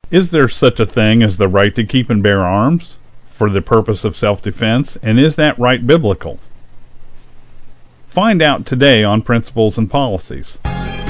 Is there such a thing as the right to keep and bear arms for the purpose of self-defense, and is that right biblical? Find out today on Principles and Policies.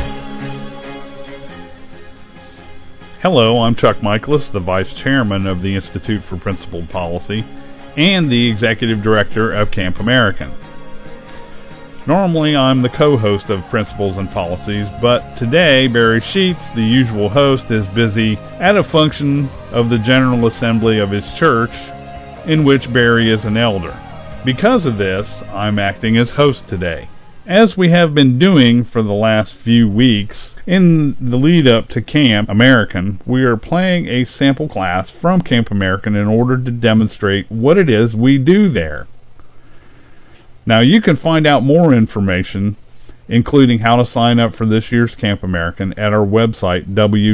Hello, I'm Chuck Michaelis, the Vice Chairman of the Institute for Principled Policy and the Executive Director of Camp American. Normally, I'm the co-host of Principles and Policies, but today, Barry Sheets, the usual host, is busy at a function of the General Assembly of his church, in which Barry is an elder. Because of this, I'm acting as host today. As we have been doing for the last few weeks, in the lead-up to Camp American, we are playing a sample class from Camp American in order to demonstrate what it is we do there. Now, you can find out more information, including how to sign up for this year's Camp American, at our website,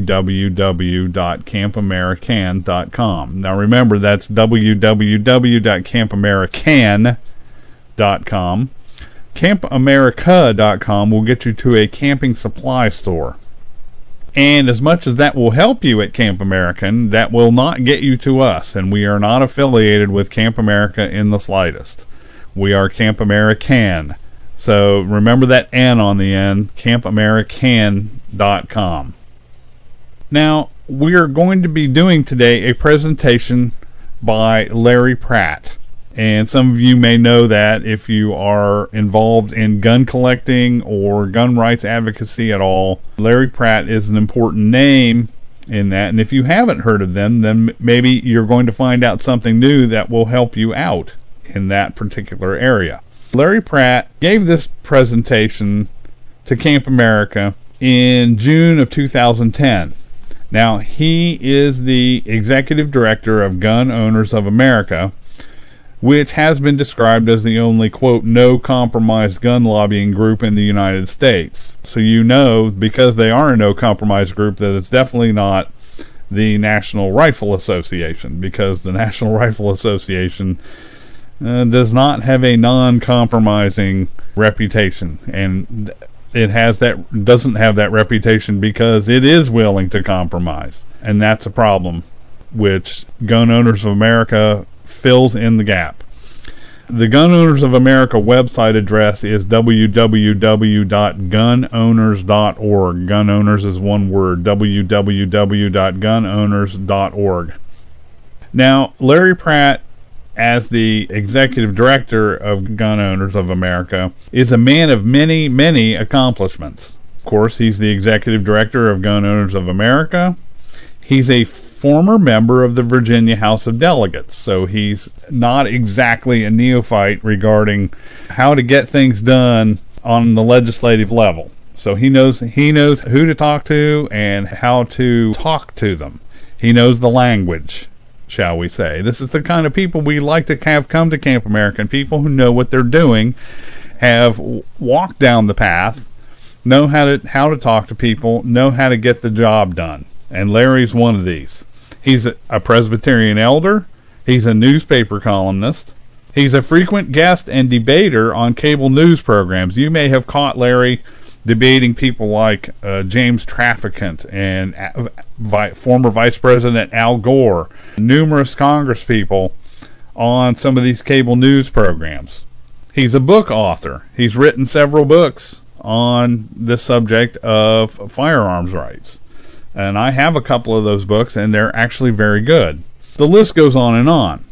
www.campamerican.com. Now, remember, that's www.campamerican.com. CampAmerica.com will get you to a camping supply store. And as much as that will help you at Camp American, that will not get you to us, and we are not affiliated with Camp America in the slightest. We are Camp American. So remember that N on the end, CampAmerican.com. Now, we are going to be doing today a presentation by Larry Pratt. And some of you may know that if you are involved in gun collecting or gun rights advocacy at all. Larry Pratt is an important name in that. And if you haven't heard of them, then maybe you're going to find out something new that will help you out in that particular area. Larry Pratt gave this presentation to Camp America in June of 2010. Now, he is the executive director of Gun Owners of America, which has been described as the only, quote, no-compromise gun lobbying group in the United States. So you know, because they are a no-compromise group, that it's definitely not the National Rifle Association, because the National Rifle Association does not have a non-compromising reputation, and doesn't have that reputation because it is willing to compromise, and that's a problem which Gun Owners of America fills in the gap. The Gun Owners of America website address is www.gunowners.org. Gun Owners is one word, www.gunowners.org. Now, Larry Pratt, as the executive director of Gun Owners of America, is a man of many, many accomplishments. Of course, he's the executive director of Gun Owners of America. He's a former member of the Virginia House of Delegates, so he's not exactly a neophyte regarding how to get things done on the legislative level. So he knows who to talk to and how to talk to them. He knows the language, shall we say. This is the kind of people we like to have come to Camp American, people who know what they're doing, have walked down the path, know how to talk to people, know how to get the job done. And Larry's one of these. He's a Presbyterian elder. He's a newspaper columnist. He's a frequent guest and debater on cable news programs. You may have caught Larry debating people like James Traficant and former Vice President Al Gore, numerous congresspeople on some of these cable news programs. He's a book author. He's written several books on the subject of firearms rights. And I have a couple of those books, and they're actually very good. The list goes on and on.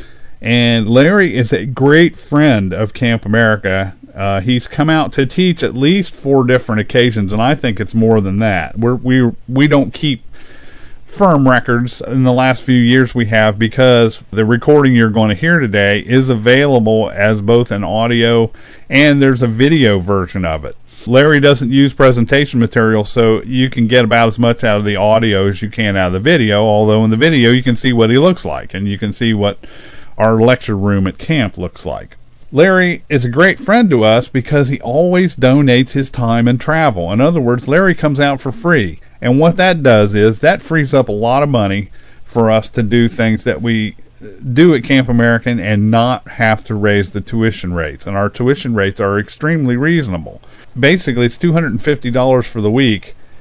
And Larry is a great friend of Camp America. He's come out to teach at least 4 different occasions, and I think it's more than that. We don't keep firm records. In the last few years we have, because the recording you're going to hear today is available as both an audio and there's a video version of it. Larry doesn't use presentation material, so you can get about as much out of the audio as you can out of the video, although in the video you can see what he looks like, and you can see what our lecture room at camp looks like. Larry is a great friend to us because he always donates his time and travel. In other words, Larry comes out for free, and what that does is that frees up a lot of money for us to do things that we do at Camp American and not have to raise the tuition rates, and our tuition rates are extremely reasonable. Basically, it's $250 for the week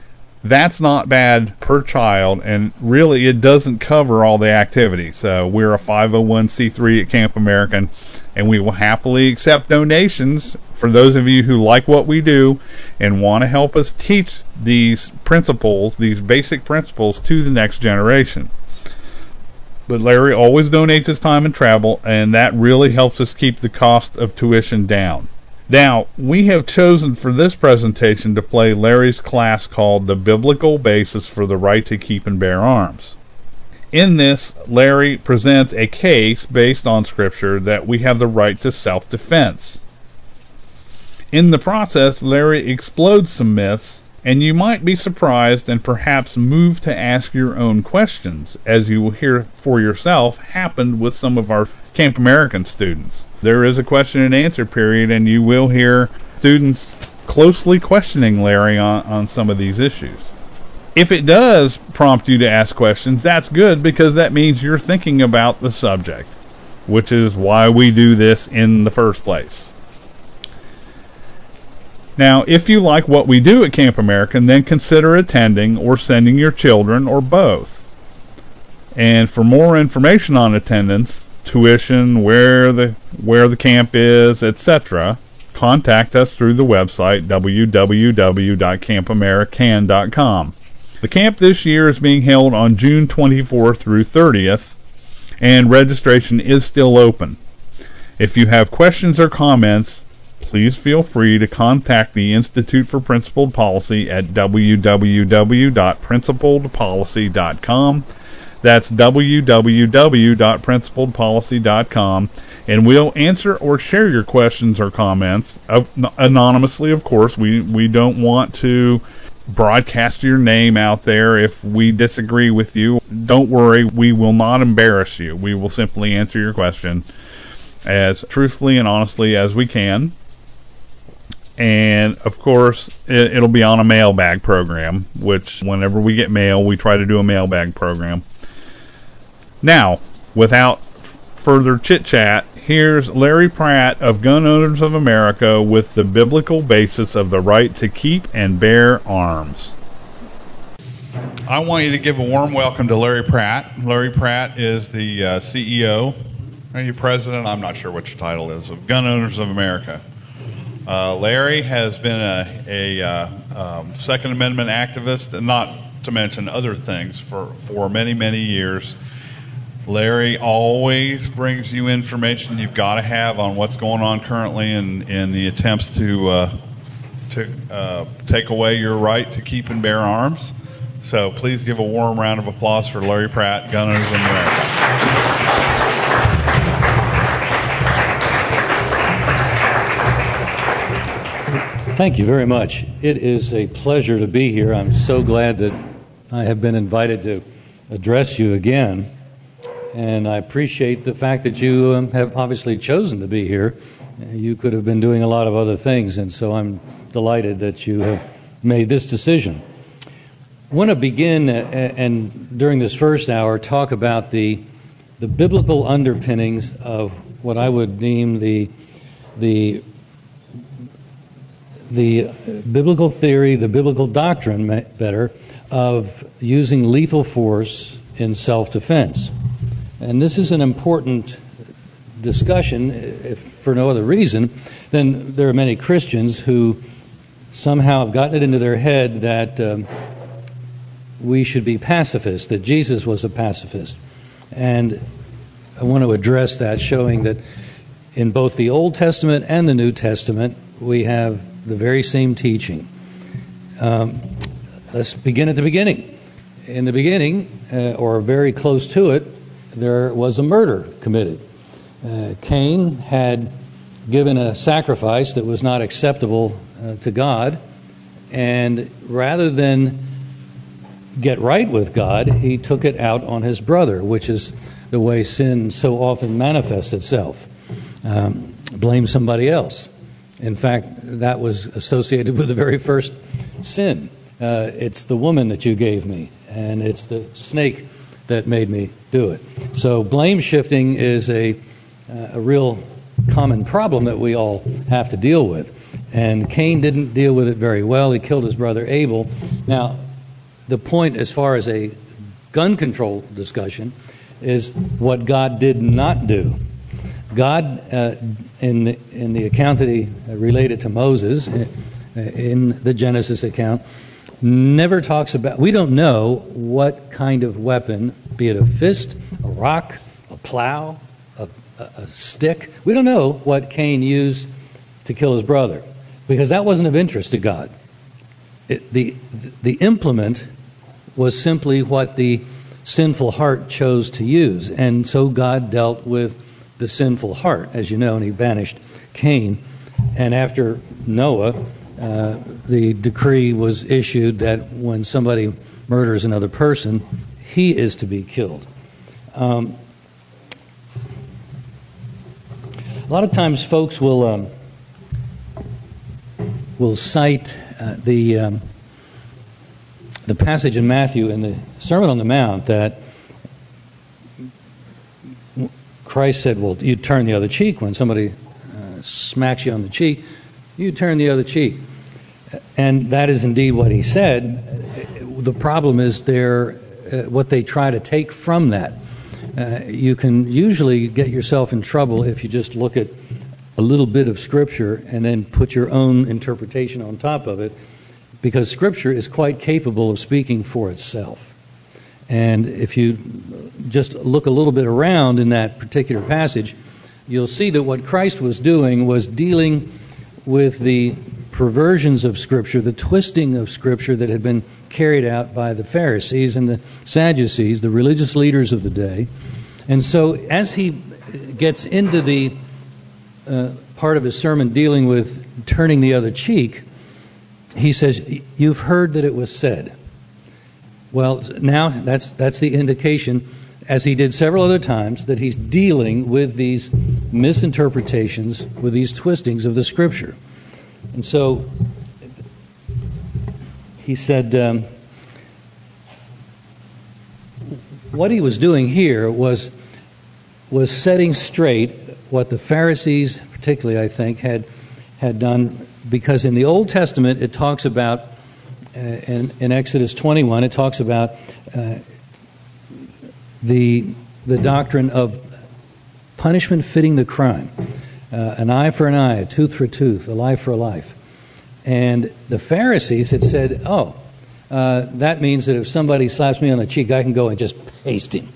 That's not bad per child, and really it doesn't cover all the activities. So we're a 501c3 at Camp American, and we will happily accept donations for those of you who like what we do and want to help us teach these principles, these basic principles, to the next generation. But Larry always donates his time and travel, and that really helps us keep the cost of tuition down. Now, we have chosen for this presentation to play Larry's class called The Biblical Basis for the Right to Keep and Bear Arms. In this, Larry presents a case based on Scripture that we have the right to self-defense. In the process, Larry explodes some myths, and you might be surprised and perhaps moved to ask your own questions, as you will hear for yourself happened with some of our Camp American students. There is a question and answer period, and you will hear students closely questioning Larry on some of these issues. If it does prompt you to ask questions, that's good, because that means you're thinking about the subject, which is why we do this in the first place. Now, if you like what we do at Camp American, then consider attending or sending your children, or both. And for more information on attendance, tuition, where the camp is, etc., contact us through the website www.campamerican.com. The camp this year is being held on June 24th through 30th, and registration is still open. If you have questions or comments, please feel free to contact the Institute for Principled Policy at www.principledpolicy.com. That's www.principledpolicy.com, and we'll answer or share your questions or comments anonymously, of course. We don't want to broadcast your name out there if we disagree with you. Don't worry, we will not embarrass you. We will simply answer your question as truthfully and honestly as we can. And, of course, it'll be on a mailbag program, which whenever we get mail, we try to do a mailbag program. Now, without further chit-chat, here's Larry Pratt of Gun Owners of America with the biblical basis of the right to keep and bear arms. I want you to give a warm welcome to Larry Pratt. Larry Pratt is the CEO, are you president? I'm not sure what your title is, of Gun Owners of America. Larry has been a Second Amendment activist, and not to mention other things, for many, many years. Larry always brings you information you've got to have on what's going on currently in the attempts to take away your right to keep and bear arms. So please give a warm round of applause for Larry Pratt, Gun Owners of America. Thank you very much. It is a pleasure to be here. I'm so glad that I have been invited to address you again. And I appreciate the fact that you have obviously chosen to be here. You could have been doing a lot of other things, and so I'm delighted that you have made this decision. I want to begin, and during this first hour, talk about the biblical underpinnings of what I would deem the biblical theory, the biblical doctrine, better, of using lethal force in self-defense. And this is an important discussion, if for no other reason than there are many Christians who somehow have gotten it into their head that we should be pacifists, that Jesus was a pacifist. And I want to address that, showing that in both the Old Testament and the New Testament, we have the very same teaching. Let's begin at the beginning. In the beginning, or very close to it, there was a murder committed. Cain had given a sacrifice that was not acceptable to God, and rather than get right with God, he took it out on his brother, which is the way sin so often manifests itself. Blame somebody else. In fact, that was associated with the very first sin. It's the woman that you gave me, and it's the snake that made me do it. So blame shifting is a real common problem that we all have to deal with. And Cain didn't deal with it very well. He killed his brother Abel. Now, the point as far as a gun control discussion is what God did not do. God, in the account that he related to Moses, in the Genesis account, never talks about, we don't know what kind of weapon, be it a fist, a rock, a plow, a stick. We don't know what Cain used to kill his brother, because that wasn't of interest to God. The implement was simply what the sinful heart chose to use. And so God dealt with the sinful heart, as you know, and he banished Cain. And after Noah, the decree was issued that when somebody murders another person, he is to be killed. A lot of times folks will cite the passage in Matthew in the Sermon on the Mount that Christ said, well, you turn the other cheek. When somebody smacks you on the cheek, you turn the other cheek. And that is indeed what he said. The problem is what they try to take from that. You can usually get yourself in trouble if you just look at a little bit of Scripture and then put your own interpretation on top of it, because Scripture is quite capable of speaking for itself. And if you just look a little bit around in that particular passage, you'll see that what Christ was doing was dealing with the perversions of Scripture, the twisting of Scripture that had been carried out by the Pharisees and the Sadducees, the religious leaders of the day. And so as he gets into the part of his sermon dealing with turning the other cheek, he says, you've heard that it was said. Well, now that's the indication, as he did several other times, that he's dealing with these misinterpretations, with these twistings of the Scripture. And so he said, what he was doing here was setting straight what the Pharisees, particularly I think, had done, because in the Old Testament it talks about, in Exodus 21, it talks about the doctrine of punishment fitting the crime. An eye for an eye, a tooth for a tooth, a life for a life. And the Pharisees had said, that means that if somebody slaps me on the cheek, I can go and just paste him.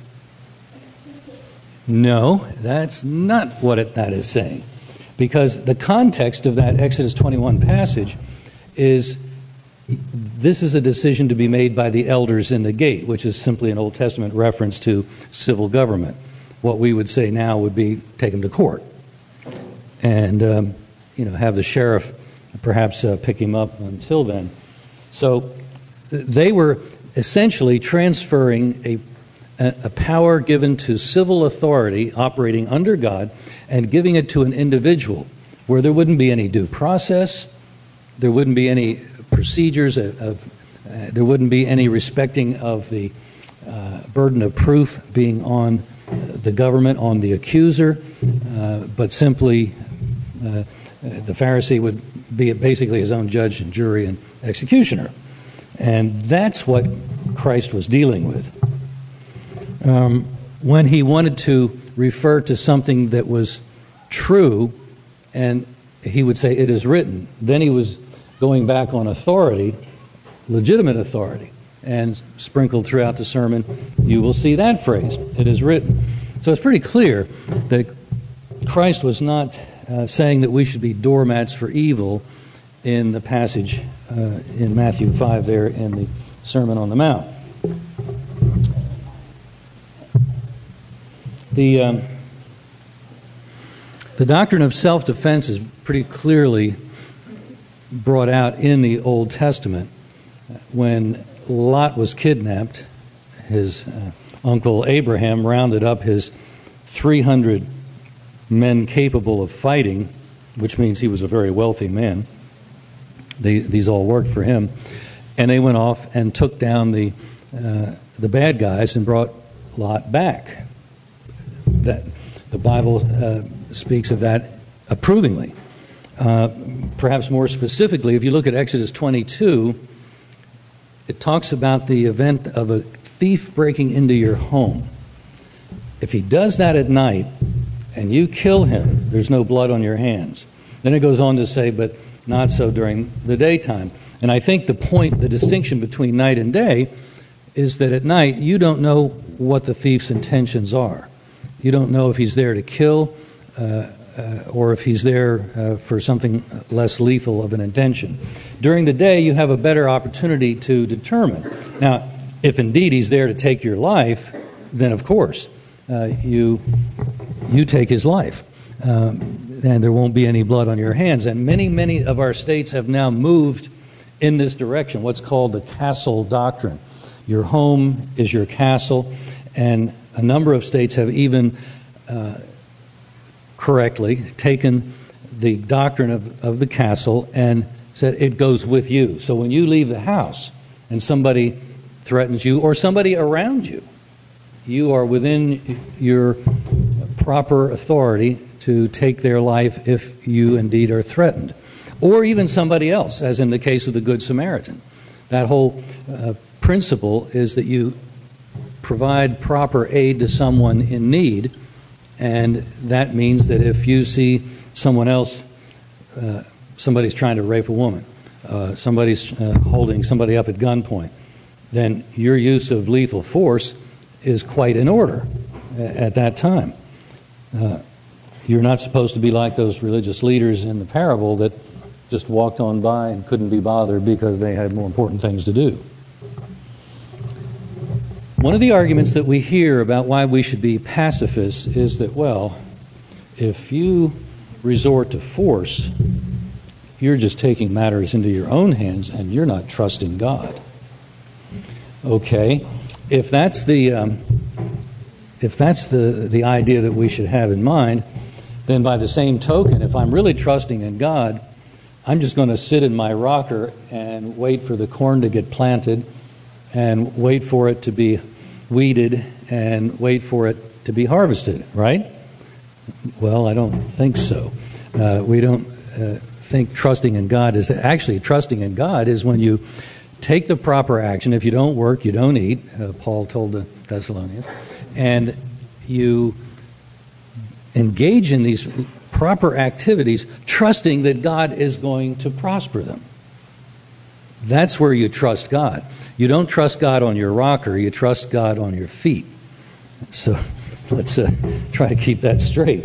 No, that's not what that is saying. Because the context of that Exodus 21 passage is, this is a decision to be made by the elders in the gate, which is simply an Old Testament reference to civil government. What we would say now would be take him to court and have the sheriff perhaps pick him up until then. So they were essentially transferring a power given to civil authority operating under God and giving it to an individual where there wouldn't be any due process, there wouldn't be any procedures, there wouldn't be any respecting of the burden of proof being on the government, on the accuser, but simply the Pharisee would be basically his own judge and jury and executioner. And that's what Christ was dealing with. When he wanted to refer to something that was true, and he would say, it is written, then he was going back on authority, legitimate authority, and sprinkled throughout the sermon, you will see that phrase, it is written. So it's pretty clear that Christ was not saying that we should be doormats for evil in the passage in Matthew 5 there in the Sermon on the Mount. The doctrine of self-defense is pretty clearly brought out in the Old Testament. When Lot was kidnapped, his uncle Abraham rounded up his 300 men capable of fighting, which means he was a very wealthy man. These all worked for him. And they went off and took down the bad guys and brought Lot back. That the Bible speaks of that approvingly. Perhaps more specifically, if you look at Exodus 22, it talks about the event of a thief breaking into your home. If he does that at night and you kill him, there's no blood on your hands. Then it goes on to say, but not so during the daytime. And I think the distinction between night and day is that at night you don't know what the thief's intentions are. You don't know if he's there to kill or if he's there for something less lethal of an intention. During the day, you have a better opportunity to determine. Now, if indeed he's there to take your life, then of course you take his life. And there won't be any blood on your hands. And many of our states have now moved in this direction, what's called the castle doctrine. Your home is your castle, and a number of states have even correctly taken the doctrine of the castle and said it goes with you. So when you leave the house and somebody threatens you or somebody around you, you are within your proper authority to take their life if you indeed are threatened. Or even somebody else, as in the case of the Good Samaritan. That whole principle is that you provide proper aid to someone in need, and that means that if you see someone else, somebody's trying to rape a woman, somebody's holding somebody up at gunpoint, then your use of lethal force is quite in order at that time. You're not supposed to be like those religious leaders in the parable that just walked on by and couldn't be bothered because they had more important things to do. One of the arguments that we hear about why we should be pacifists is that, well, if you resort to force, you're just taking matters into your own hands and you're not trusting God. Okay, if that's the idea that we should have in mind, then by the same token, if I'm really trusting in God, I'm just going to sit in my rocker and wait for the corn to get planted and wait for it to be weeded and wait for it to be harvested, right? Well, I don't think so. We don't think trusting in God is... Actually, trusting in God is when you take the proper action. If you don't work, you don't eat, Paul told the Thessalonians. And you engage in these proper activities, trusting that God is going to prosper them. That's where you trust God. You don't trust God on your rocker, you trust God on your feet. So let's try to keep that straight.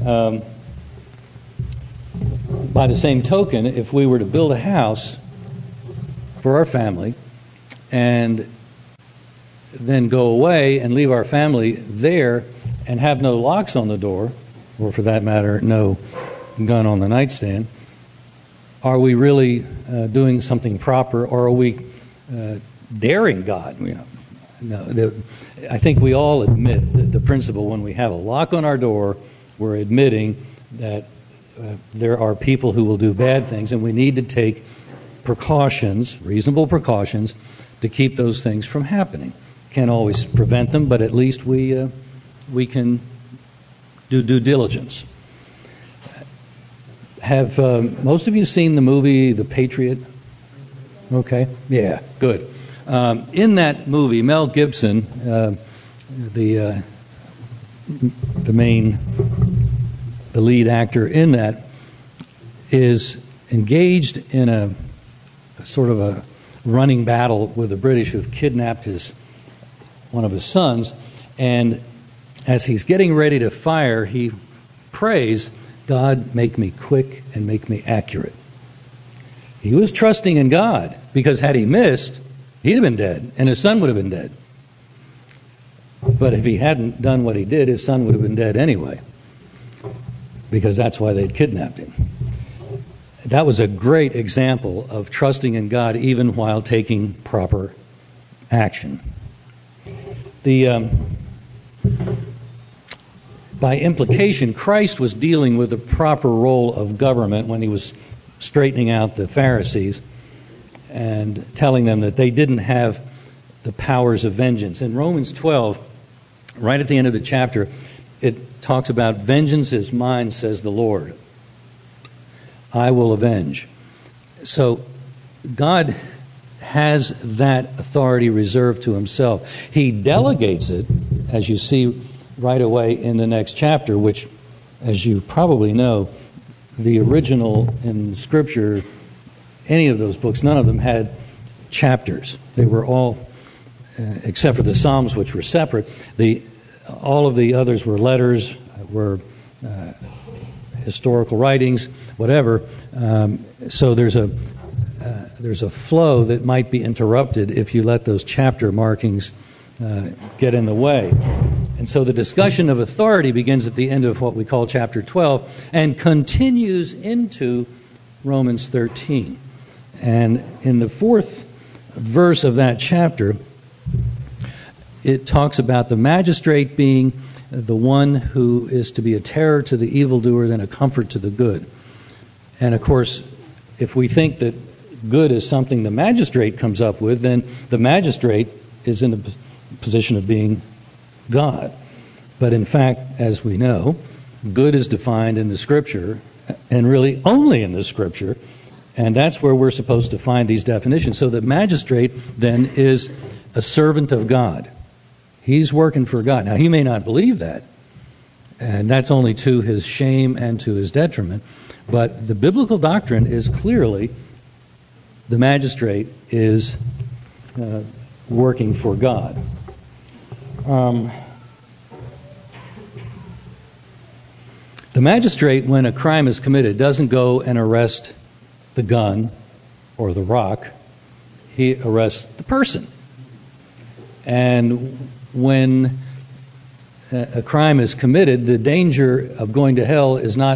By the same token, if we were to build a house for our family and then go away and leave our family there and have no locks on the door, or for that matter, no gun on the nightstand, are we really doing something proper, or are we daring God? No, I think we all admit the principle when we have a lock on our door, we're admitting that there are people who will do bad things, and we need to take precautions, reasonable precautions, to keep those things from happening. Can't always prevent them, but at least we can do due diligence. Have most of you seen the movie The Patriot? Okay, yeah, good. In that movie, Mel Gibson, the lead actor in that, is engaged in a sort of a running battle with the British who've kidnapped one of his sons, and as he's getting ready to fire, he prays, God, make me quick and make me accurate. He was trusting in God, because had he missed, he'd have been dead, and his son would have been dead. But if he hadn't done what he did, his son would have been dead anyway, because that's why they'd kidnapped him. That was a great example of trusting in God even while taking proper action. By implication, Christ was dealing with the proper role of government when he was straightening out the Pharisees and telling them that they didn't have the powers of vengeance. In Romans 12, right at the end of the chapter, it talks about vengeance is mine, says the Lord. I will avenge. So God has that authority reserved to himself. He delegates it, as you see right away in the next chapter, which, as you probably know, the original in Scripture, any of those books, none of them had chapters. They were all, except for the Psalms, which were separate, all of the others were letters, were historical writings, whatever. So there's a flow that might be interrupted if you let those chapter markings get in the way. And so the discussion of authority begins at the end of what we call chapter 12 and continues into Romans 13. And in the 4th verse of that chapter, it talks about the magistrate being the one who is to be a terror to the evildoer and a comfort to the good. And of course, if we think that good is something the magistrate comes up with, then the magistrate is in the position of being God. But in fact, as we know, good is defined in the Scripture, and really only in the Scripture, and that's where we're supposed to find these definitions. So the magistrate then is a servant of God. He's working for God. Now, he may not believe that, and that's only to his shame and to his detriment, but the biblical doctrine is clearly the magistrate is working for God. The magistrate, when a crime is committed, doesn't go and arrest the gun or the rock. He arrests the person. And when a crime is committed, the danger of going to hell is not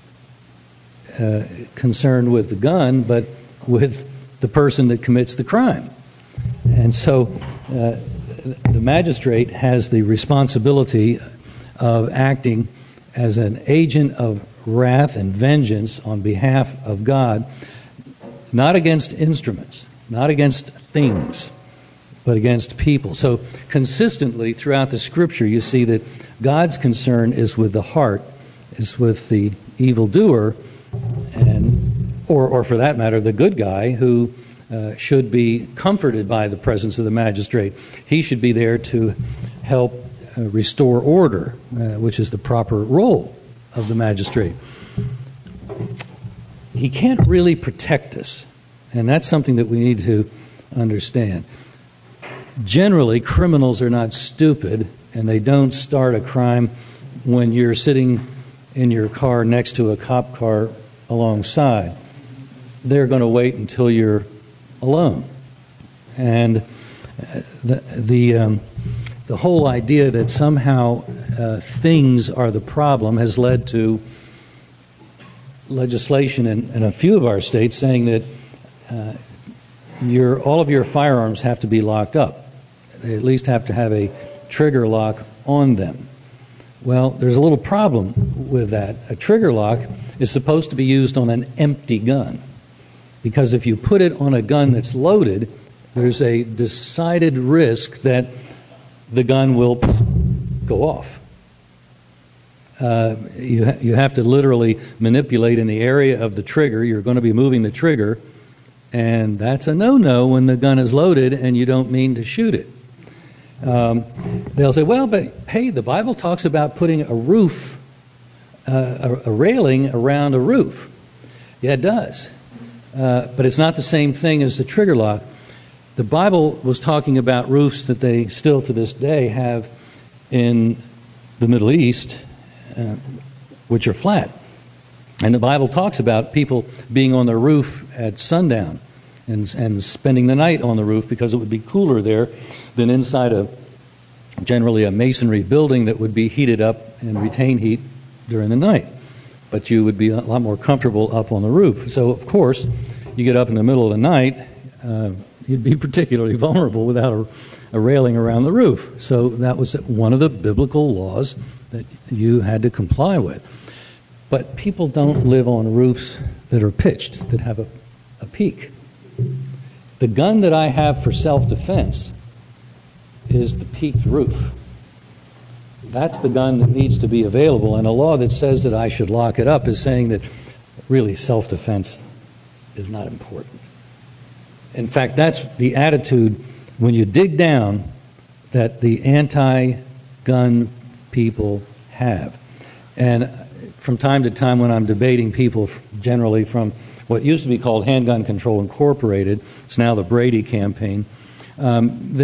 concerned with the gun, but with the person that commits the crime. And so the magistrate has the responsibility of acting as an agent of wrath and vengeance on behalf of God, not against instruments, not against things, but against people. So consistently throughout the Scripture, you see that God's concern is with the heart, is with the evildoer, or for that matter, the good guy who should be comforted by the presence of the magistrate. He should be there to help restore order, which is the proper role of the magistrate. He can't really protect us, and that's something that we need to understand. Generally, criminals are not stupid, and they don't start a crime when you're sitting in your car next to a cop car alongside. They're going to wait until you're alone. And the whole idea that somehow things are the problem has led to legislation in a few of our states saying that all of your firearms have to be locked up. They at least have to have a trigger lock on them. Well, there's a little problem with that. A trigger lock is supposed to be used on an empty gun, because if you put it on a gun that's loaded, there's a decided risk that the gun will go off. You have to literally manipulate in the area of the trigger. You're going to be moving the trigger, and that's a no-no when the gun is loaded and you don't mean to shoot it. They'll say, well, but hey, the Bible talks about putting a roof, a railing around a roof. Yeah, it does. But it's not the same thing as the trigger lock. The Bible was talking about roofs that they still to this day have in the Middle East, which are flat. And the Bible talks about people being on the roof at sundown and spending the night on the roof because it would be cooler there than inside generally a masonry building that would be heated up and retain heat during the night. But you would be a lot more comfortable up on the roof. So, of course, you get up in the middle of the night, you'd be particularly vulnerable without a railing around the roof. So that was one of the biblical laws that you had to comply with. But people don't live on roofs that are pitched, that have a peak. The gun that I have for self-defense is the peaked roof. That's the gun that needs to be available, and a law that says that I should lock it up is saying that really self-defense is not important. In fact, that's the attitude when you dig down that the anti-gun people have. And from time to time when I'm debating people generally from what used to be called Handgun Control Incorporated, it's now the Brady campaign, I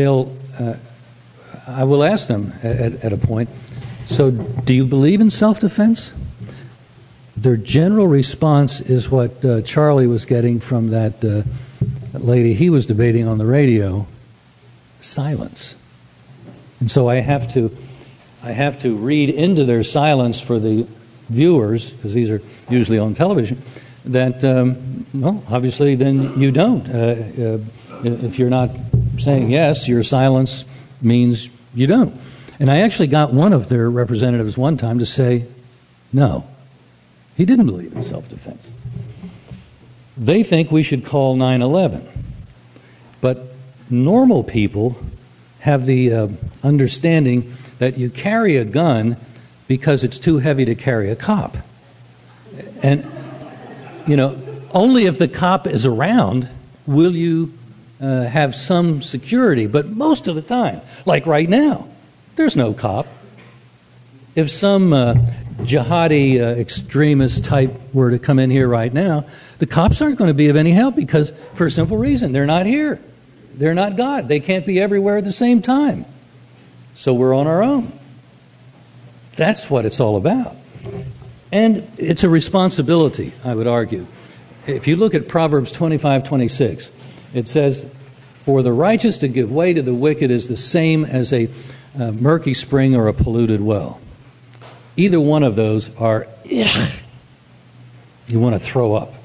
will ask them at a point, so do you believe in self-defense? Their general response is what Charlie was getting from that lady he was debating on the radio: silence. And so I have to read into their silence for the viewers, because these are usually on television, that, well, obviously then you don't. If you're not saying yes, your silence means you don't. And I actually got one of their representatives one time to say no. He didn't believe in self-defense. They think we should call 9/11. But normal people have the understanding that you carry a gun because it's too heavy to carry a cop. And, only if the cop is around will you have some security. But most of the time, like right now, there's no cop. If some jihadi extremist type were to come in here right now, the cops aren't going to be of any help because, for a simple reason, they're not here. They're not God. They can't be everywhere at the same time. So we're on our own. That's what it's all about. And it's a responsibility, I would argue. If you look at Proverbs 25:26, it says, "For the righteous to give way to the wicked is the same as a murky spring or a polluted well." Either one of those are, you want to throw up.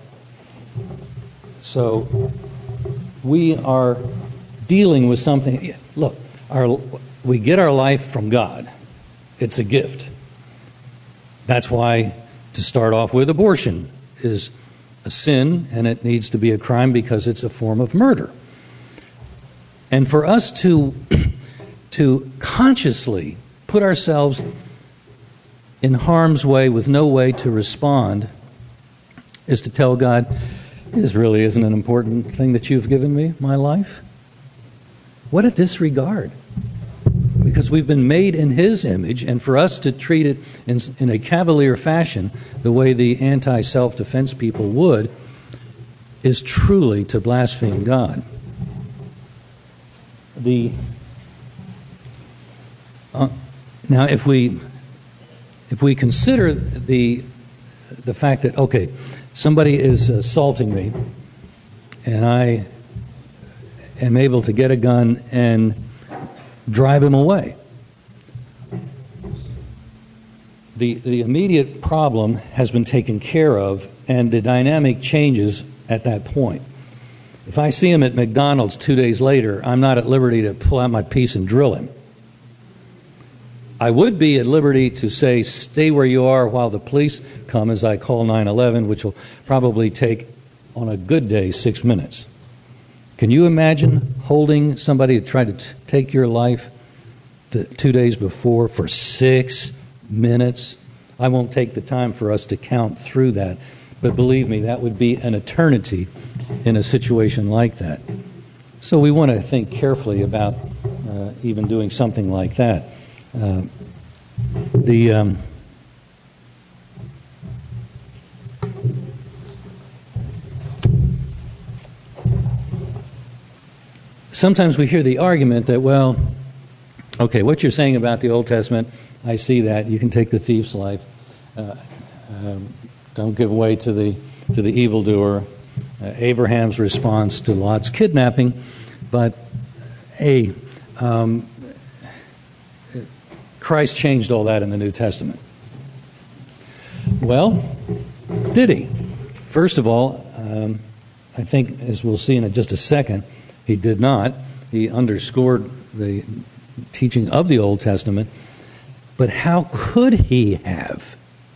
So we are dealing with something. Look, we get our life from God. It's a gift. That's why, to start off with, abortion is a sin, and it needs to be a crime because it's a form of murder. And for us to consciously put ourselves in harm's way with no way to respond is to tell God, this really isn't an important thing that you've given me, my life. What a disregard. Because we've been made in His image, and for us to treat it in a cavalier fashion, the way the anti-self-defense people would, is truly to blaspheme God. Now, if we consider the fact that, okay, somebody is assaulting me, and I am able to get a gun and drive him away, the immediate problem has been taken care of, and the dynamic changes at that point. If I see him at McDonald's 2 days later, I'm not at liberty to pull out my piece and drill him. I would be at liberty to say, stay where you are while the police come as I call 9/11, which will probably take, on a good day, 6 minutes. Can you imagine holding somebody who tried to take your life 2 days before for 6 minutes? I won't take the time for us to count through that, but believe me, that would be an eternity in a situation like that. So we want to think carefully about even doing something like that. Sometimes we hear the argument that, well, okay, what you're saying about the Old Testament, I see that. You can take the thief's life. Don't give way to the evildoer. Abraham's response to Lot's kidnapping. But, Christ changed all that in the New Testament. Well, did He? First of all, I think, as we'll see in just a second, He did not. He underscored the teaching of the Old Testament. But how could He have?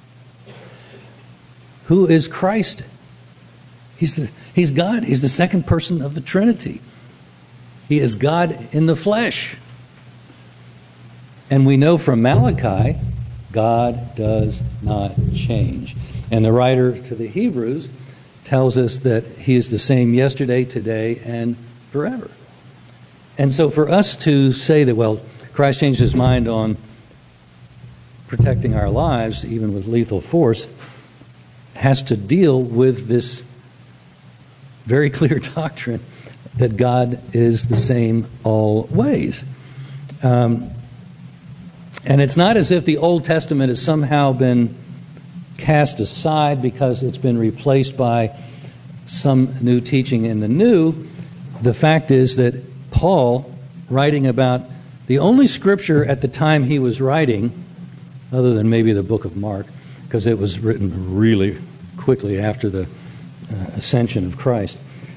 Who is Christ? He's God. He's the second person of the Trinity. He is God in the flesh. And we know from Malachi, God does not change. And the writer to the Hebrews tells us that he is the same yesterday, today, and forever. And so for us to say that, well, Christ changed his mind on protecting our lives, even with lethal force, has to deal with this very clear doctrine that God is the same always. And it's not as if the Old Testament has somehow been cast aside because it's been replaced by some new teaching in the New. The fact is that Paul, writing about the only scripture at the time he was writing, other than maybe the book of Mark, because it was written really quickly after the ascension of Christ,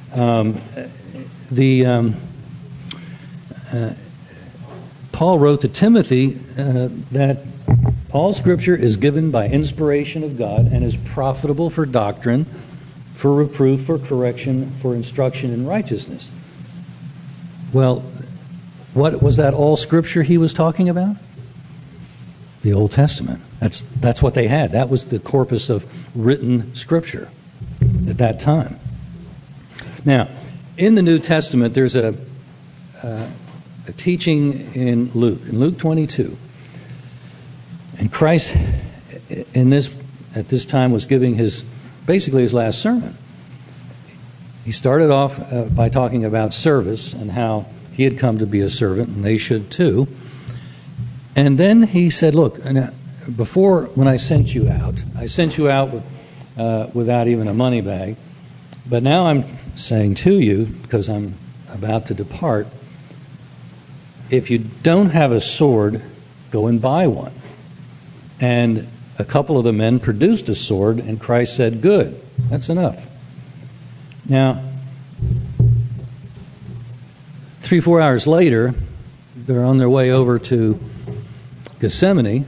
Paul wrote to Timothy that all Scripture is given by inspiration of God and is profitable for doctrine, for reproof, for correction, for instruction in righteousness. Well, what was that all Scripture he was talking about? The Old Testament. That's what they had. That was the corpus of written Scripture at that time. Now, in the New Testament, there's a teaching in Luke 22. And Christ, at this time, was giving basically his last sermon. He started off by talking about service and how he had come to be a servant, and they should too. And then he said, look, before, when I sent you out without even a money bag. But now I'm saying to you, because I'm about to depart, if you don't have a sword, go and buy one. And a couple of the men produced a sword, and Christ said, good, that's enough. Now, 3-4 hours later, they're on their way over to Gethsemane,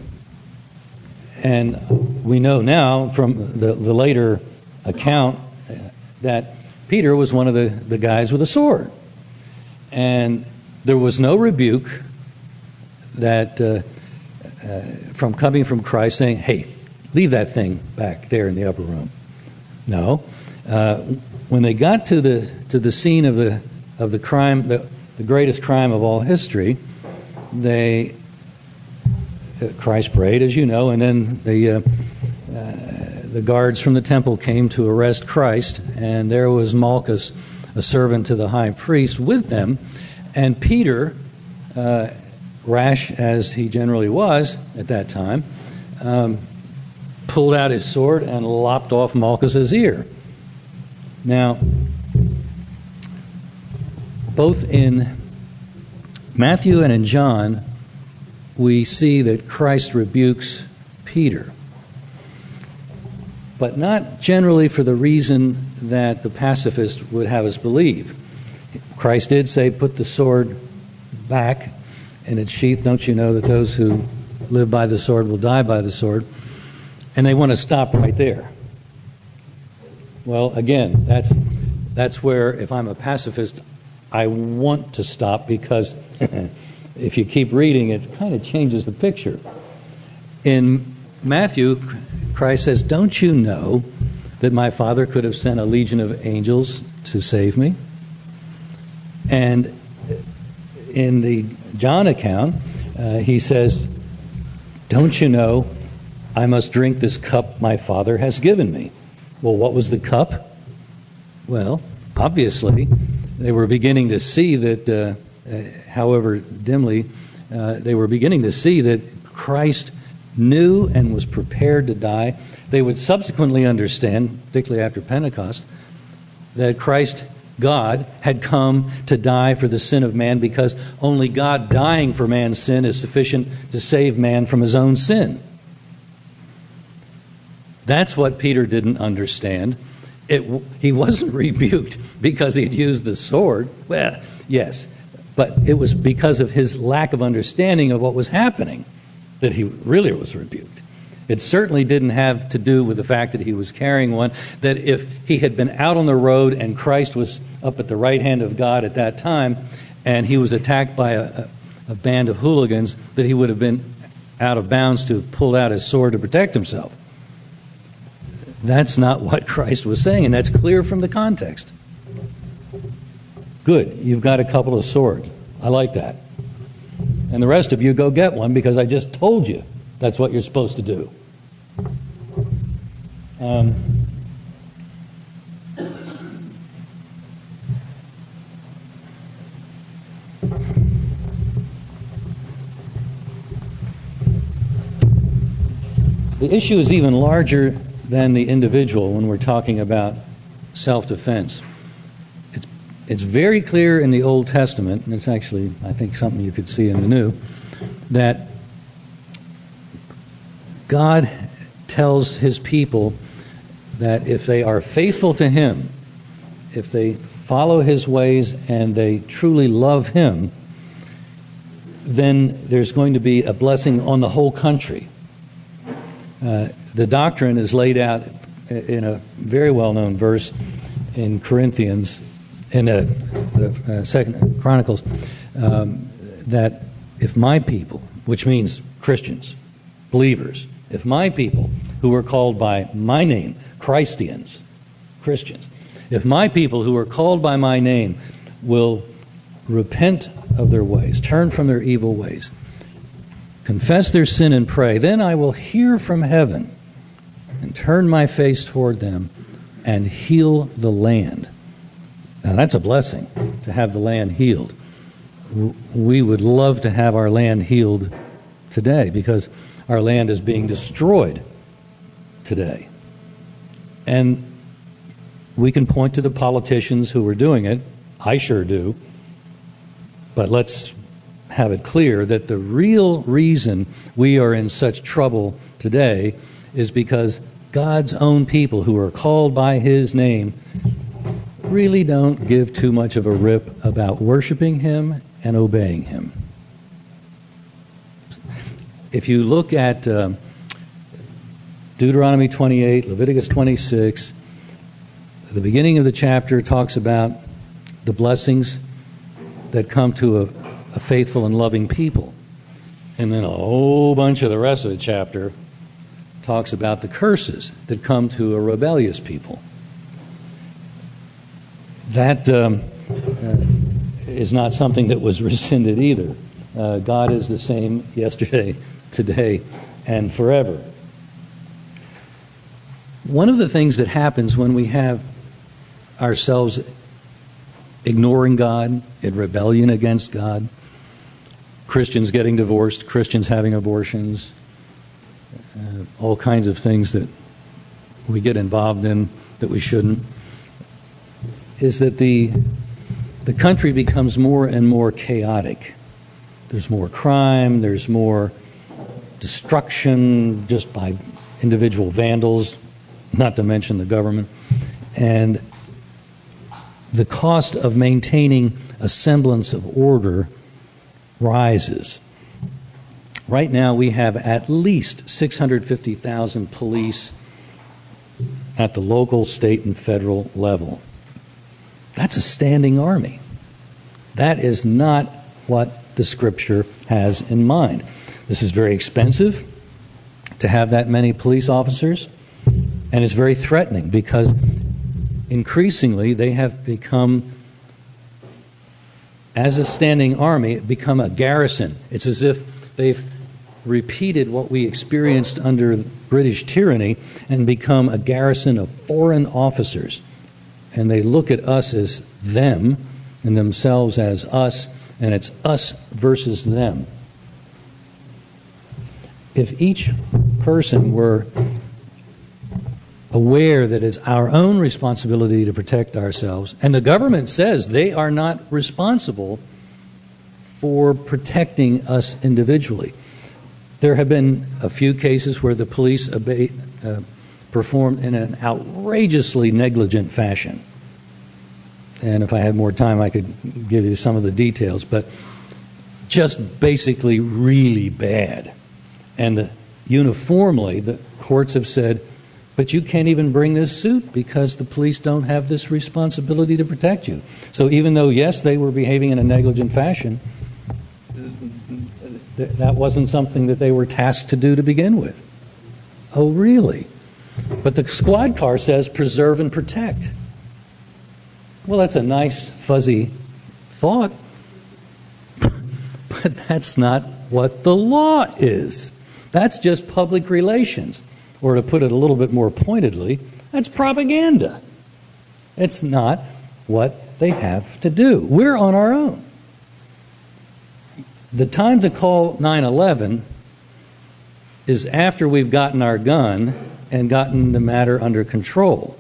and we know now from the later account that Peter was one of the guys with a sword. And there was no rebuke that from coming from Christ saying, hey, leave that thing back there in the upper room. No. When they got to the scene of the crime, the greatest crime of all history, Christ prayed, as you know, and then the guards from the temple came to arrest Christ, and there was Malchus, a servant to the high priest, with them. And Peter, rash as he generally was at that time, pulled out his sword and lopped off Malchus's ear. Now, both in Matthew and in John, we see that Christ rebukes Peter, but not generally for the reason that the pacifist would have us believe. Christ did say, put the sword back in its sheath. Don't you know that those who live by the sword will die by the sword? And they want to stop right there. Well, again, that's where, if I'm a pacifist, I want to stop, because if you keep reading, it kind of changes the picture. In Matthew, Christ says, don't you know that my Father could have sent a legion of angels to save me? And in the John account, he says, don't you know I must drink this cup my Father has given me? Well, what was the cup? Well, obviously, they were beginning to see that, however dimly, they were beginning to see that Christ knew and was prepared to die. They would subsequently understand, particularly after Pentecost, that Christ, God, had come to die for the sin of man, because only God dying for man's sin is sufficient to save man from his own sin. That's what Peter didn't understand. He wasn't rebuked because he'd used the sword. Well, yes, but it was because of his lack of understanding of what was happening that he really was rebuked. It certainly didn't have to do with the fact that he was carrying one, that if he had been out on the road and Christ was up at the right hand of God at that time, and he was attacked by a band of hooligans, that he would have been out of bounds to have pulled out his sword to protect himself. That's not what Christ was saying, and that's clear from the context. Good, you've got a couple of swords. I like that. And the rest of you go get one because I just told you that's what you're supposed to do. The issue is even larger than the individual when we're talking about self-defense. It's very clear in the Old Testament, and it's actually, I think, something you could see in the New, that God tells His people that if they are faithful to Him, if they follow His ways and they truly love Him, then there's going to be a blessing on the whole country. The doctrine is laid out in a very well-known verse in Corinthians, in the Second Chronicles, that if my people, which means Christians, believers, if my people who are called by my name, Christians, Christians, if my people who are called by my name will repent of their ways, turn from their evil ways, confess their sin and pray, then I will hear from heaven and turn my face toward them and heal the land. Now that's a blessing, to have the land healed. We would love to have our land healed today because our land is being destroyed today. And we can point to the politicians who are doing it. I sure do. But let's have it clear that the real reason we are in such trouble today is because God's own people who are called by His name really don't give too much of a rip about worshiping Him and obeying Him. If you look at Deuteronomy 28, Leviticus 26, the beginning of the chapter talks about the blessings that come to a faithful and loving people. And then a whole bunch of the rest of the chapter talks about the curses that come to a rebellious people. That is not something that was rescinded either. God is the same yesterday, today, and forever. One of the things that happens when we have ourselves ignoring God, in rebellion against God, Christians getting divorced, Christians having abortions, all kinds of things that we get involved in that we shouldn't, is that the country becomes more and more chaotic. There's more crime, there's more destruction just by individual vandals, not to mention the government. And the cost of maintaining a semblance of order rises. Right now we have at least 650,000 police at the local, state, and federal level. That's a standing army. That is not what the Scripture has in mind. This is very expensive to have that many police officers, and it's very threatening because increasingly they have become, as a standing army, become a garrison. It's as if they've repeated what we experienced under British tyranny and become a garrison of foreign officers. And they look at us as them and themselves as us, and it's us versus them. If each person were aware that it's our own responsibility to protect ourselves, and the government says they are not responsible for protecting us individually. There have been a few cases where the police performed in an outrageously negligent fashion. And if I had more time, I could give you some of the details, but just basically really bad. And uniformly, the courts have said, but you can't even bring this suit because the police don't have this responsibility to protect you. So even though, yes, they were behaving in a negligent fashion, that wasn't something that they were tasked to do to begin with. Oh, really? But the squad car says preserve and protect. Well, that's a nice, fuzzy thought, but that's not what the law is. That's just public relations. Or to put it a little bit more pointedly, that's propaganda. It's not what they have to do. We're on our own. The time to call 911 is after we've gotten our gun and gotten the matter under control.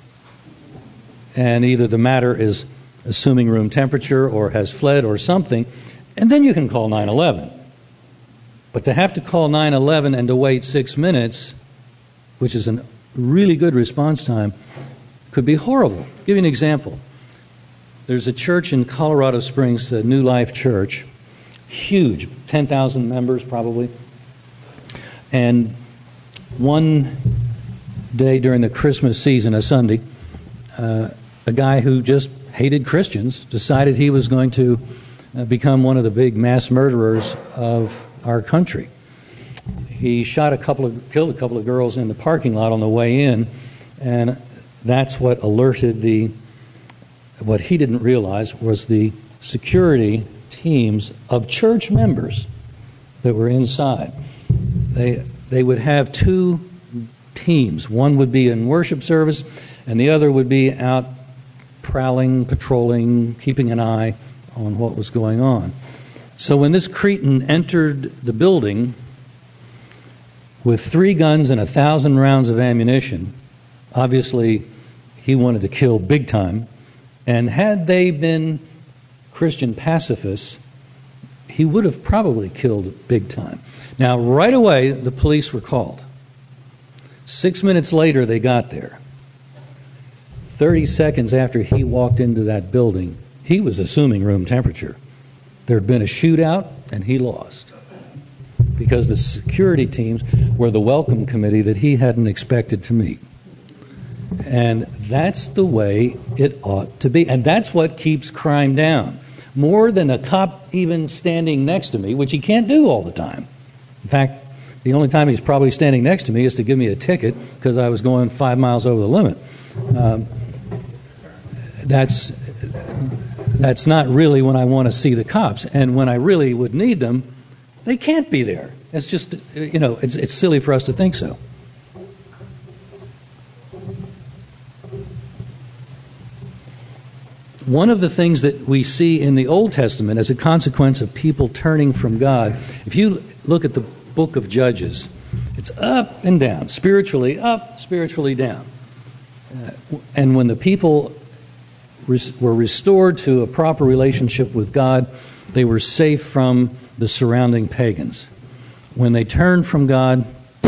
And either the matter is assuming room temperature or has fled or something, and then you can call 911. But to have to call 911 and to wait 6 minutes, which is a really good response time, could be horrible. I'll give you an example. There's a church in Colorado Springs, the New Life Church, huge, 10,000 members probably. And one day during the Christmas season, a Sunday, a guy who just hated Christians decided he was going to become one of the big mass murderers of our country. He killed a couple of girls in the parking lot on the way in, and that's what alerted what he didn't realize was the security teams of church members that were inside. They would have two teams. One would be in worship service, and the other would be out prowling, patrolling, keeping an eye on what was going on. So when this cretin entered the building with 3 guns and 1,000 rounds of ammunition, obviously he wanted to kill big time. And had they been Christian pacifists, he would have probably killed big time. Now, right away, the police were called. 6 minutes later, they got there. 30 seconds after he walked into that building, he was assuming room temperature. There had been a shootout, and he lost. Because the security teams were the welcome committee that he hadn't expected to meet. And that's the way it ought to be. And that's what keeps crime down. More than a cop even standing next to me, which he can't do all the time. In fact, the only time he's probably standing next to me is to give me a ticket because I was going 5 miles over the limit. That's not really when I want to see the cops. And when I really would need them, they can't be there. It's just, it's silly for us to think so. One of the things that we see in the Old Testament as a consequence of people turning from God, if you look at the book of Judges, it's up and down, spiritually up, spiritually down. And when the people were restored to a proper relationship with God, they were safe from the surrounding pagans. When they turned from God,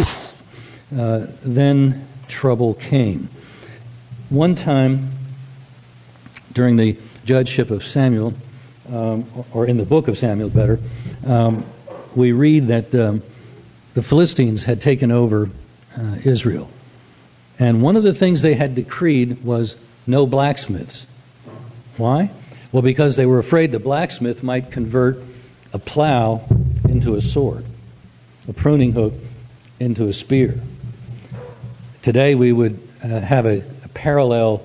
then trouble came. One time, during the judgeship of Samuel, or in the book of Samuel, better, we read that the Philistines had taken over Israel. And one of the things they had decreed was no blacksmiths. Why? Well, because they were afraid the blacksmith might convert a plow into a sword, a pruning hook into a spear. Today we would have a parallel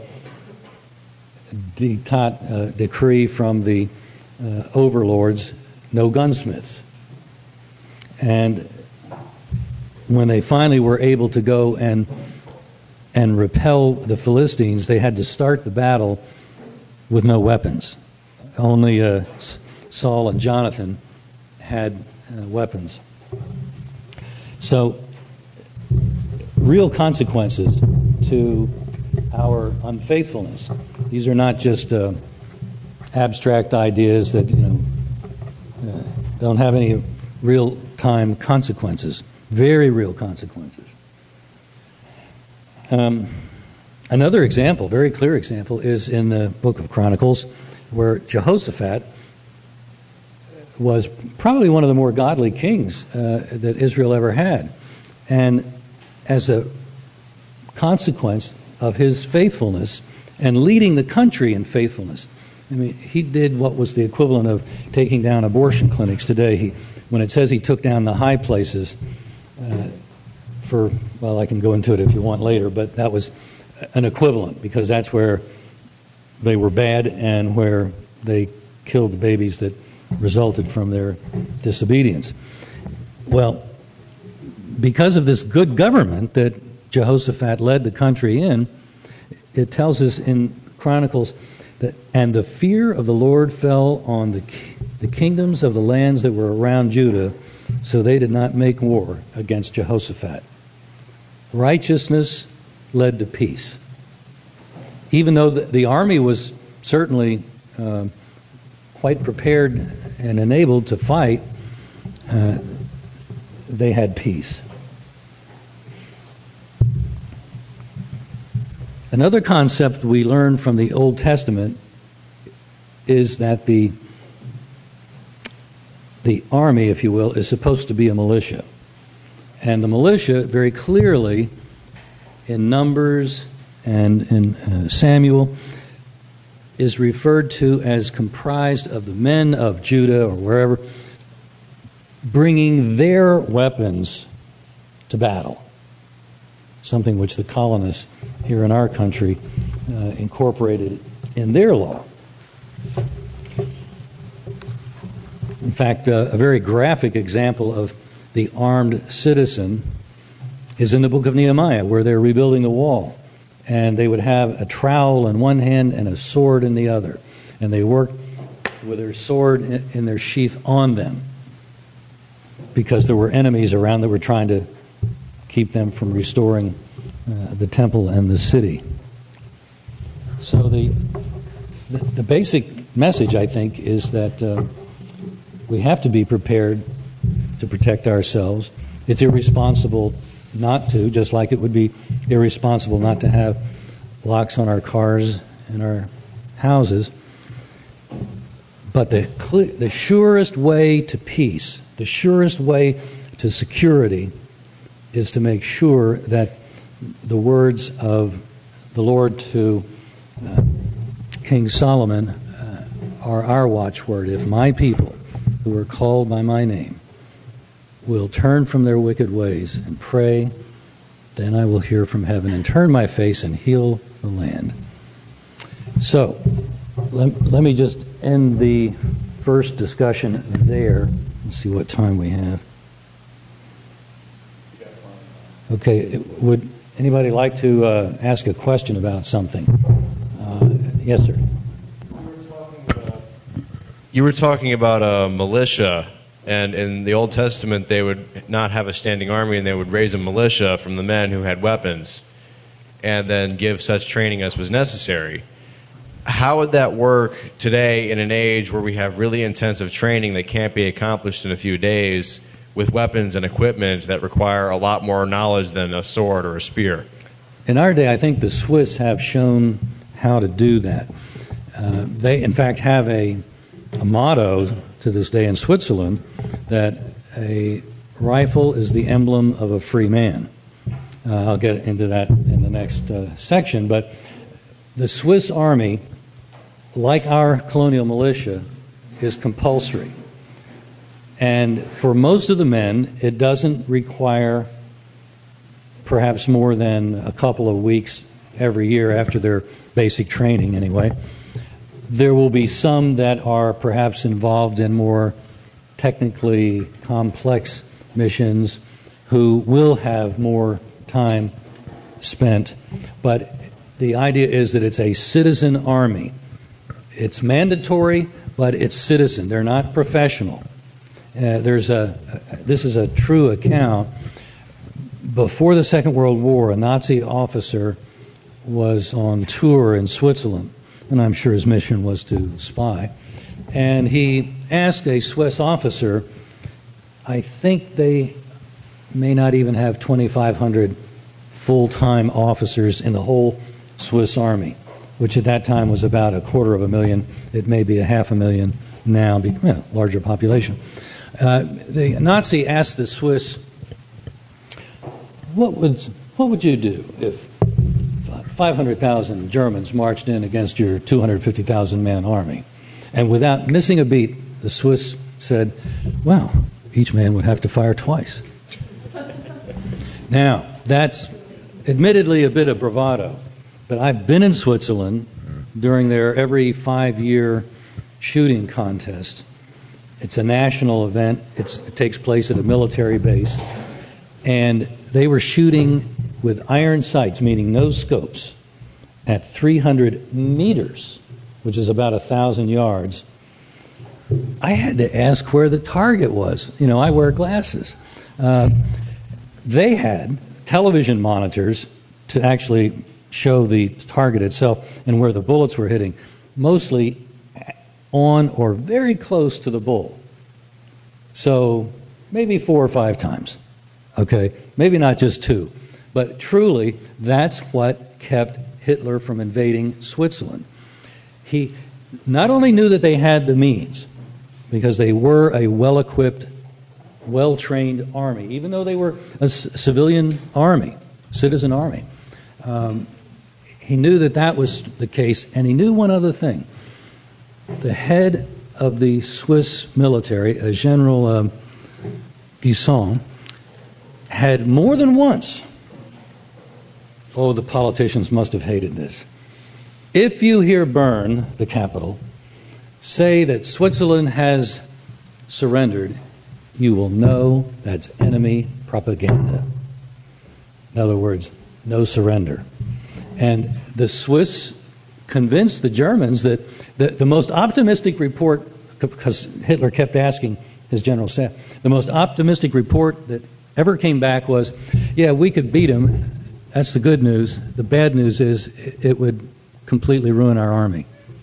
decree from the overlords, no gunsmiths. And when they finally were able to go and repel the Philistines, they had to start the battle with no weapons. Only Saul and Jonathan had weapons. So, real consequences to our unfaithfulness. These are not just abstract ideas that don't have any real-time consequences. Very real consequences. Another example, very clear example, is in the book of Chronicles, where Jehoshaphat was probably one of the more godly kings that Israel ever had. And as a consequence of his faithfulness and leading the country in faithfulness, I mean, he did what was the equivalent of taking down abortion clinics today. When it says he took down the high places I can go into it if you want later, but that was an equivalent, because that's where they were bad and where they killed the babies that resulted from their disobedience. Well, because of this good government that Jehoshaphat led the country in, it tells us in Chronicles that, and the fear of the Lord fell on the kingdoms of the lands that were around Judah, so they did not make war against Jehoshaphat. Righteousness led to peace. Even though the army was certainly quite prepared and enabled to fight, they had peace. Another concept we learn from the Old Testament is that the army, if you will, is supposed to be a militia. And the militia, very clearly, in Numbers and in Samuel, is referred to as comprised of the men of Judah or wherever, bringing their weapons to battle. Something which the colonists here in our country incorporated in their law. In fact, a very graphic example of the armed citizen is in the book of Nehemiah, where they're rebuilding the wall. And they would have a trowel in one hand and a sword in the other. And they worked with their sword in their sheath on them, because there were enemies around that were trying to keep them from restoring the temple and the city. So the basic message, I think, is that we have to be prepared to protect ourselves. It's irresponsible not to, just like it would be irresponsible not to have locks on our cars and our houses. But the surest way to peace, the surest way to security, is to make sure that the words of the Lord to King Solomon are our watchword. If my people, who are called by my name, will turn from their wicked ways and pray, then I will hear from heaven and turn my face and heal the land. So, let me just end the first discussion there and see what time we have. Okay, would anybody like to ask a question about something? Yes, sir. You were talking about a militia, and in the Old Testament they would not have a standing army, and they would raise a militia from the men who had weapons and then give such training as was necessary. How would that work today in an age where we have really intensive training that can't be accomplished in a few days with weapons and equipment that require a lot more knowledge than a sword or a spear? In our day, I think the Swiss have shown how to do that. They, in fact, have a motto to this day in Switzerland that a rifle is the emblem of a free man. I'll get into that in the next section, but the Swiss army, like our colonial militia, is compulsory. And for most of the men, it doesn't require perhaps more than a couple of weeks every year after their basic training anyway. There will be some that are perhaps involved in more technically complex missions who will have more time spent. But the idea is that it's a citizen army. It's mandatory, but it's citizen. They're not professional. This is a true account. Before the Second World War, a Nazi officer was on tour in Switzerland, and I'm sure his mission was to spy. And he asked a Swiss officer, I think they may not even have 2,500 full-time officers in the whole Swiss army, which at that time was about 250,000. It may be 500,000 now, larger population. The Nazi asked the Swiss, what would you do if 500,000 Germans marched in against your 250,000-man army? And without missing a beat, the Swiss said, well, each man would have to fire twice. Now, that's admittedly a bit of bravado, but I've been in Switzerland during their every 5-year shooting contest. It's a national event. It takes place at a military base. And they were shooting with iron sights, meaning no scopes, at 300 meters, which is about 1,000 yards. I had to ask where the target was. You know, I wear glasses. They had television monitors to actually show the target itself and where the bullets were hitting, mostly on or very close to the bull. So maybe 4 or 5 times. Okay, maybe not just 2. But truly, that's what kept Hitler from invading Switzerland. He not only knew that they had the means, because they were a well-equipped, well-trained army, even though they were a civilian army, citizen army. He knew that that was the case, and he knew one other thing. The head of the Swiss military, General Guisson, had more than once, oh, the politicians must have hated this. If you hear Bern, the capital, say that Switzerland has surrendered, you will know that's enemy propaganda. In other words, no surrender. And the Swiss convinced the Germans that the most optimistic report, because Hitler kept asking his general staff, the most optimistic report that ever came back was, yeah, we could beat him. That's the good news. The bad news is it would completely ruin our army.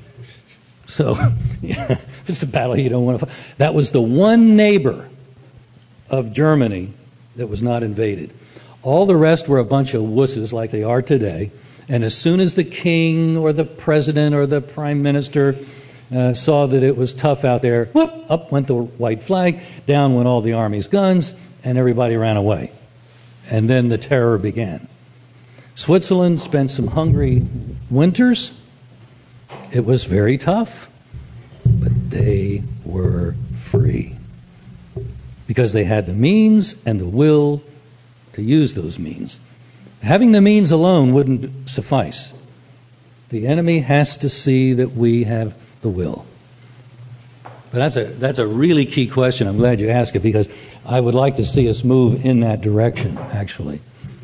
So, it's a battle you don't want to fight. That was the one neighbor of Germany that was not invaded. All the rest were a bunch of wusses like they are today. And as soon as the king or the president or the prime minister saw that it was tough out there, whoop, up went the white flag, down went all the army's guns, and everybody ran away. And then the terror began. Switzerland spent some hungry winters. It was very tough, but they were free because they had the means and the will to use those means. Having the means alone wouldn't suffice. The enemy has to see that we have the will. But that's a really key question. I'm glad you asked it because I would like to see us move in that direction, actually.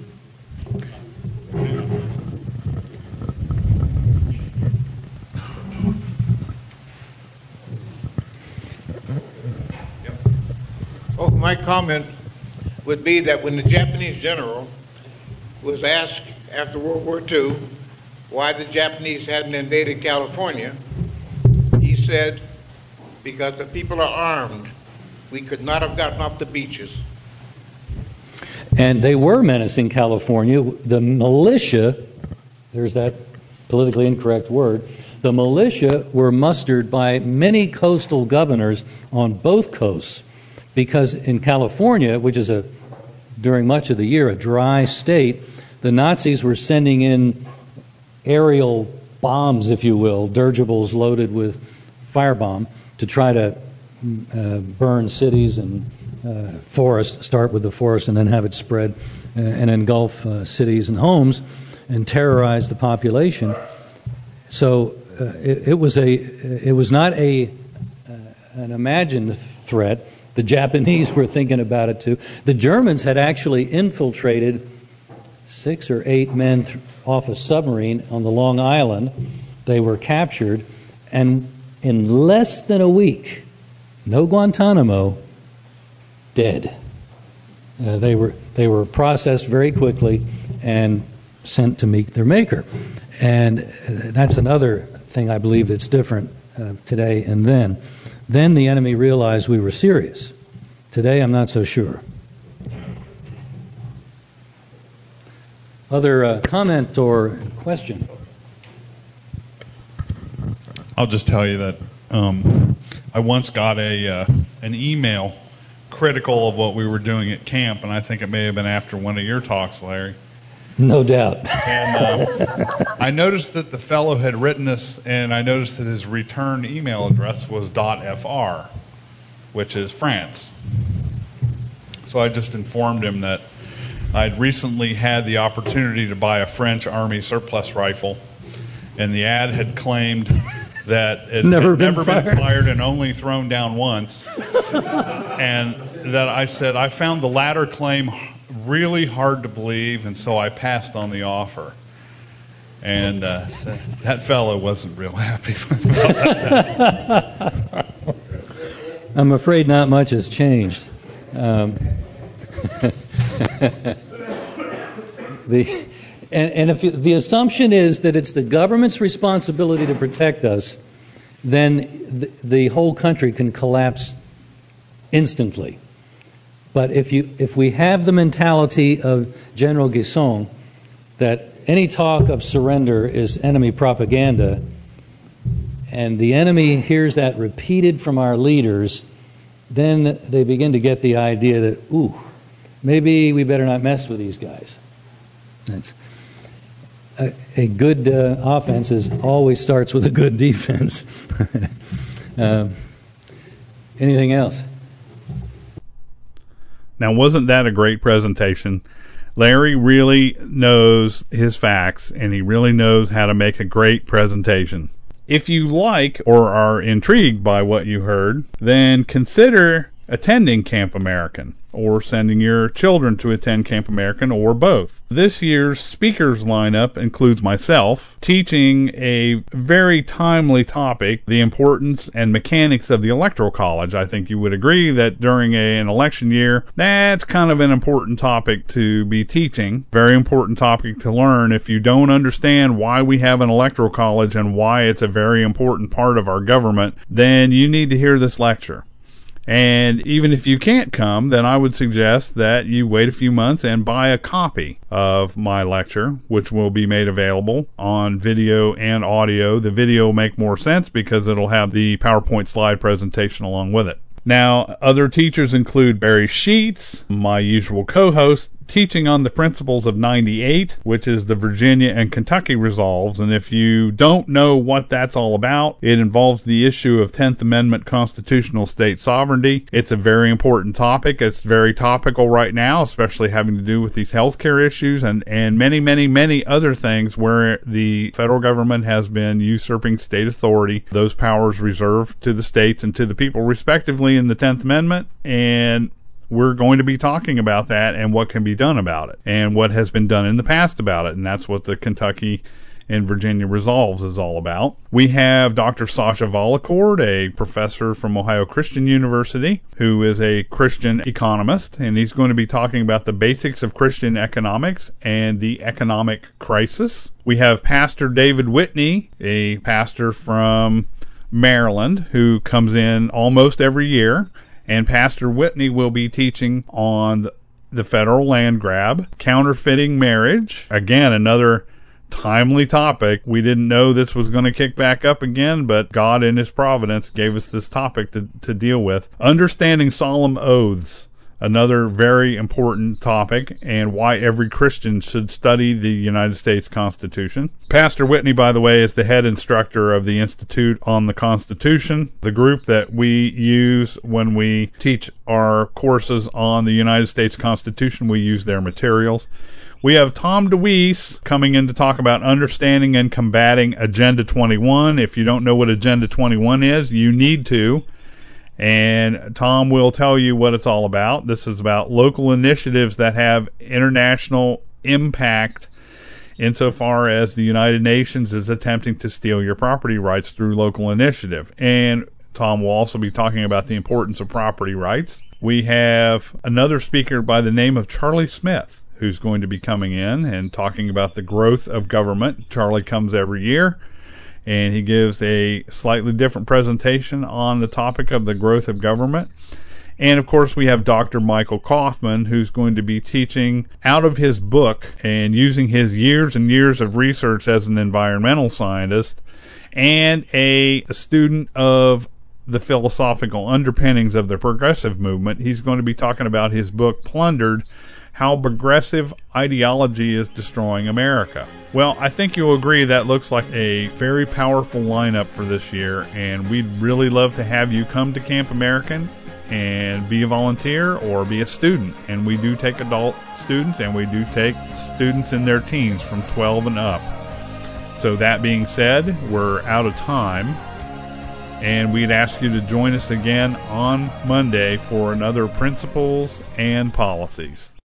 Oh, my comment would be that when the Japanese general was asked after World War II why the Japanese hadn't invaded California, he said, because the people are armed, we could not have gotten off the beaches. And they were menacing California. The militia, there's that politically incorrect word, the militia were mustered by many coastal governors on both coasts because in California, which is during much of the year a dry state, the Nazis were sending in aerial bombs, if you will, dirigibles loaded with firebomb to try to burn cities and forests, start with the forest and then have it spread and engulf cities and homes and terrorize the population. So it was not an imagined threat. The Japanese were thinking about it too. The Germans had actually infiltrated 6 or 8 men off a submarine on the Long Island. They were captured, and in less than a week, no Guantanamo, dead. They were processed very quickly and sent to meet their maker. And that's another thing I believe that's different today and then. Then the enemy realized we were serious. Today, I'm not so sure. Other comment or question? I'll just tell you that I once got an email critical of what we were doing at camp, and I think it may have been after one of your talks, Larry. No doubt. And I noticed that the fellow had written this, and I noticed that his return email address was .fr, which is France. So I just informed him that I'd recently had the opportunity to buy a French Army surplus rifle, and the ad had claimed that it had never been fired and only thrown down once. And that I said, I found the latter claim really hard to believe, and so I passed on the offer. And that fellow wasn't real happy about that. I'm afraid not much has changed. If the assumption is that it's the government's responsibility to protect us, then the whole country can collapse instantly. But if we have the mentality of General Guesson that any talk of surrender is enemy propaganda, and the enemy hears that repeated from our leaders, then they begin to get the idea that, maybe we better not mess with these guys. That's a good offense always starts with a good defense. Anything else? Now, wasn't that a great presentation? Larry really knows his facts, and he really knows how to make a great presentation. If you like or are intrigued by what you heard, then consider attending Camp American, or sending your children to attend Camp American, or both. This year's speakers lineup includes myself teaching a very timely topic, the importance and mechanics of the Electoral College. I think you would agree that during an election year, that's kind of an important topic to be teaching. Very important topic to learn. If you don't understand why we have an Electoral College and why it's a very important part of our government, then you need to hear this lecture. And even if you can't come, then I would suggest that you wait a few months and buy a copy of my lecture, which will be made available on video and audio. The video will make more sense because it'll have the PowerPoint slide presentation along with it. Now, other teachers include Barry Sheets, my usual co-host, teaching on the principles of 98, which is the Virginia and Kentucky resolves. And if you don't know what that's all about, it involves the issue of 10th Amendment constitutional state sovereignty. It's a very important topic. It's very topical right now, especially having to do with these healthcare issues and many, many, many other things where the federal government has been usurping state authority, those powers reserved to the states and to the people respectively in the 10th Amendment. And we're going to be talking about that and what can be done about it and what has been done in the past about it. And that's what the Kentucky and Virginia resolves is all about. We have Dr. Sasha Volacord, a professor from Ohio Christian University, who is a Christian economist, and he's going to be talking about the basics of Christian economics and the economic crisis. We have Pastor David Whitney, a pastor from Maryland, who comes in almost every year. And Pastor Whitney will be teaching on the federal land grab, counterfeiting marriage. Again, another timely topic. We didn't know this was going to kick back up again, but God in His providence gave us this topic to deal with. Understanding solemn oaths. Another very important topic, and why every Christian should study the United States Constitution. Pastor Whitney, by the way, is the head instructor of the Institute on the Constitution, the group that we use when we teach our courses on the United States Constitution. We use their materials. We have Tom DeWeese coming in to talk about understanding and combating Agenda 21. If you don't know what Agenda 21 is, you need to. And Tom will tell you what it's all about. This is about local initiatives that have international impact insofar as the United Nations is attempting to steal your property rights through local initiative. And Tom will also be talking about the importance of property rights. We have another speaker by the name of Charlie Smith, who's going to be coming in and talking about the growth of government. Charlie comes every year, and he gives a slightly different presentation on the topic of the growth of government. And, of course, we have Dr. Michael Kaufman, who's going to be teaching out of his book and using his years and years of research as an environmental scientist and a student of the philosophical underpinnings of the progressive movement. He's going to be talking about his book, Plundered, How Progressive Ideology is Destroying America. Well, I think you'll agree that looks like a very powerful lineup for this year, and we'd really love to have you come to Camp American. and be a volunteer or be a student. And we do take adult students, and we do take students in their teens from 12 and up. So that being said, we're out of time, and we'd ask you to join us again on Monday for another Principles and Policies.